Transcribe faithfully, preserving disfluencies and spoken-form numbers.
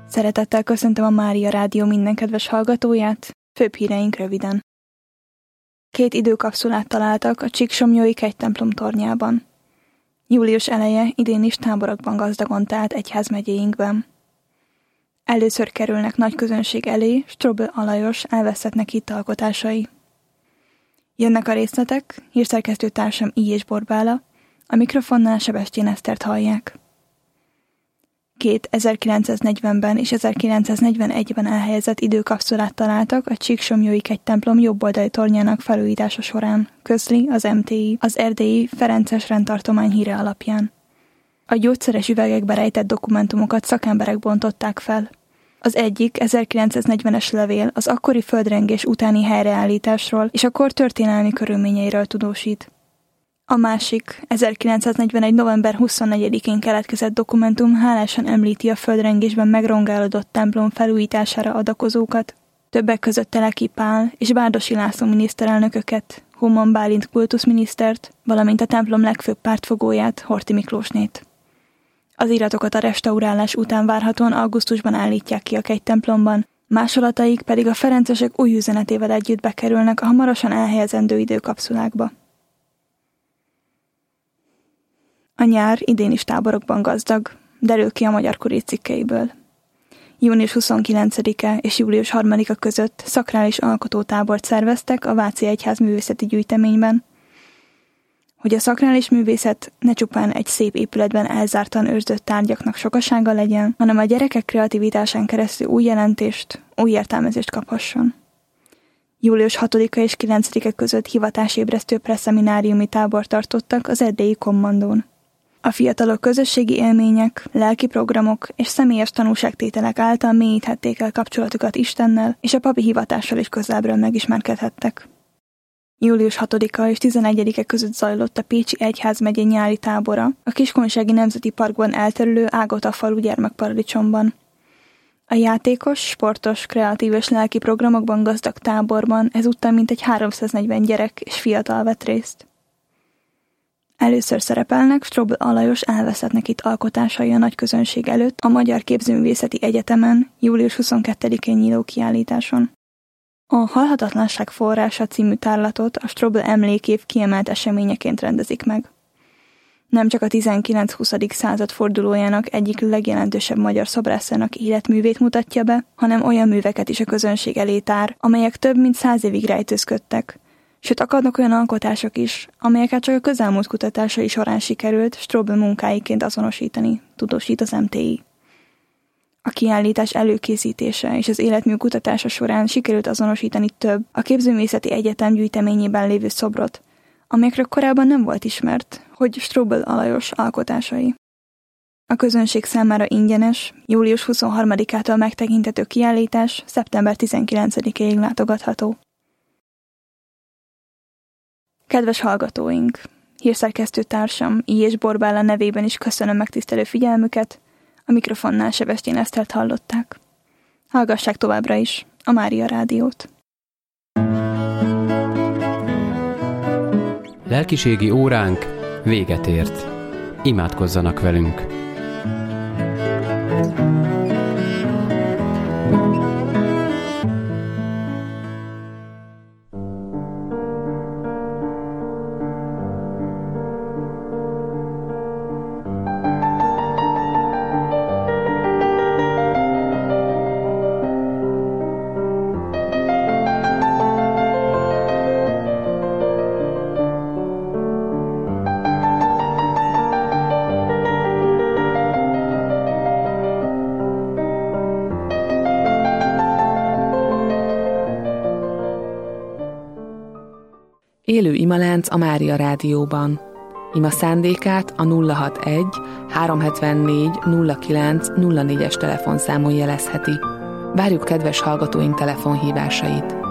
Szeretettel köszöntöm a Mária Rádió minden kedves hallgatóját, főbb híreink röviden. Két időkapszulát találtak a Csíksomlyói kegytemplom tornyában. Július eleje idén is táborokban gazdagon telt egyházmegyéinkben. Először kerülnek nagy közönség elé Strobl Alajos elveszettnek hitt alkotásai. Jönnek a részletek, hírszerkesztő társam I. és Borbála, a mikrofonnál Sebestyén Esztert hallják. Két ezerkilencszáznegyvenben és ezerkilencszáznegyvenegyben elhelyezett időkapszulát találtak a Csíksomlyói kegytemplom jobboldali tornyának felújítása során, közli az em té i, az erdélyi Ferences rendtartomány híre alapján. A gyógyszeres üvegekbe rejtett dokumentumokat szakemberek bontották fel. Az egyik ezerkilencszáznegyvenes levél az akkori földrengés utáni helyreállításról és a kor történelmi körülményeiről tudósít. A másik, ezerkilencszáznegyvenegy. november huszonnegyedikén keletkezett dokumentum hálásan említi a földrengésben megrongálódott templom felújítására adakozókat, többek között Teleki Pál és Bárdossy László miniszterelnököket, Homan Bálint kultuszminisztert, valamint a templom legfőbb pártfogóját, Horthy Miklósnét. Az iratokat a restaurálás után várhatóan augusztusban állítják ki a kegytemplomban, másolataik pedig a ferencesek új üzenetével együtt bekerülnek a hamarosan elhelyezendő időkapszulákba. A nyár idén is táborokban gazdag, derül ki a Magyar Kurír cikkeiből. június huszonkilencedike és július harmadika között szakrális alkotótábort szerveztek a Váci Egyház művészeti gyűjteményben, hogy a szakrális művészet ne csupán egy szép épületben elzártan őrzött tárgyaknak sokasága legyen, hanem a gyerekek kreativitásán keresztül új jelentést, új értelmezést kaphasson. július hatodika és kilencedike között hivatásébresztő presszemináriumi tábort tartottak az erdélyi kommandón. A fiatalok közösségi élmények, lelki programok és személyes tanúságtételek által mélyíthették el kapcsolatukat Istennel, és a papi hivatással is közelről megismerkedhettek. július hatodika és tizenegyedike között zajlott a Pécsi Egyházmegye nyári tábora a Kiskunsági Nemzeti Parkban elterülő Ágota falu gyermekparadicsomban. A játékos, sportos, kreatív és lelki programokban gazdag táborban ezúttal mintegy háromszáznegyven gyerek és fiatal vett részt. Először szerepelnek Strobl Alajos elveszettnek hitt alkotásai a nagy közönség előtt a Magyar Képzőművészeti Egyetemen július huszonkettedikén nyíló kiállításon. A Halhatatlanság forrása című tárlatot a Strobl emlékév kiemelt eseményeként rendezik meg. Nem csak a tizenkilenc-huszadik század fordulójának egyik legjelentősebb magyar szobrászának életművét mutatja be, hanem olyan műveket is a közönség elé tár, amelyek több mint száz évig rejtőzködtek, sőt akadnak olyan alkotások is, amelyeket csak a közelmúlt kutatásai során sikerült Strobl munkáiként azonosítani, tudósít az em té i. A kiállítás előkészítése és az életmű kutatása során sikerült azonosítani több a Képzőművészeti Egyetem gyűjteményében lévő szobrot, amelyekről korábban nem volt ismert, hogy Strobl Alajos alkotásai. A közönség számára ingyenes, július huszonharmadikától megtekinthető kiállítás szeptember tizenkilencedikéig látogatható. Kedves hallgatóink! Hírszerkesztő társam I. és Borbála nevében is köszönöm megtisztelő figyelmüket, a mikrofonnál Sebestyén Esztert hallották. Hallgassák továbbra is a Mária Rádiót. Lelkiségi óránk véget ért. Imádkozzanak velünk! Élő imalánc a Mária Rádióban. Ima szándékát a nulla hatvanegy háromszázhetvennégy nulla kilenc nulla négyes telefonszámon jelezheti. Várjuk kedves hallgatóink telefonhívásait.